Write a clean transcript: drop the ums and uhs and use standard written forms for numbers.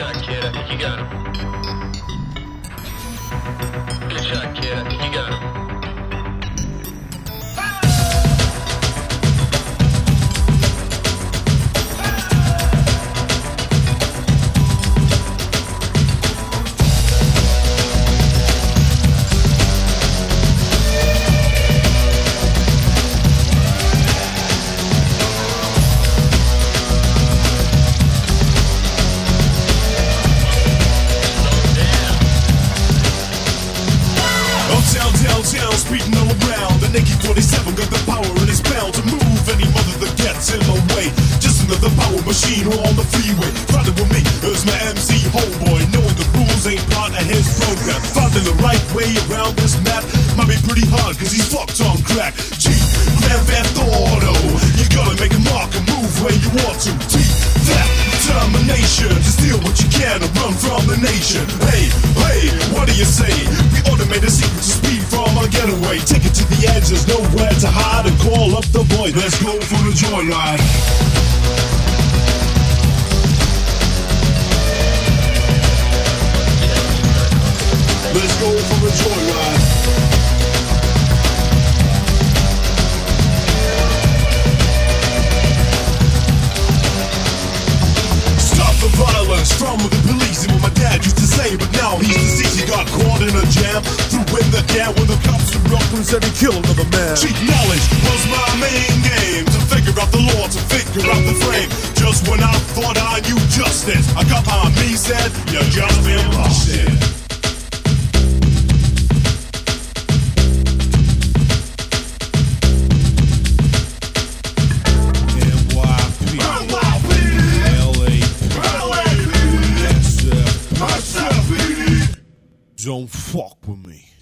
shot, kid. I think you got him. Good shot, kid. I think you got him. Downtown, speeding all around. The Nike 47 got the power and it's bound to move any mother that gets in the way. Just another power machine on the freeway. Riding with me is my MC homeboy. Knowing the rules ain't part of his program. Finding the right way around this map might be pretty hard cause he's fucked on crack. G, Grand Theft Auto. You gotta make a mark and move where you want to. T, that determination to steal what you can and run from the nation. Hey, hey, what do you say? We automate the secret to speed from our getaway. Take it to the edge, there's nowhere to hide. And call up the boys, let's go for the joyride. Let's go for a joyride. Stop the violence from the police and what my dad used to say. But now he's deceased, he got caught in a jam. Threw in the can when the cops threw up and said he killed another man. Cheap knowledge was my main game. To figure out the law, to figure out the frame. Just when I thought I knew justice, a cop on me said, you just been busted. Don't fuck with me.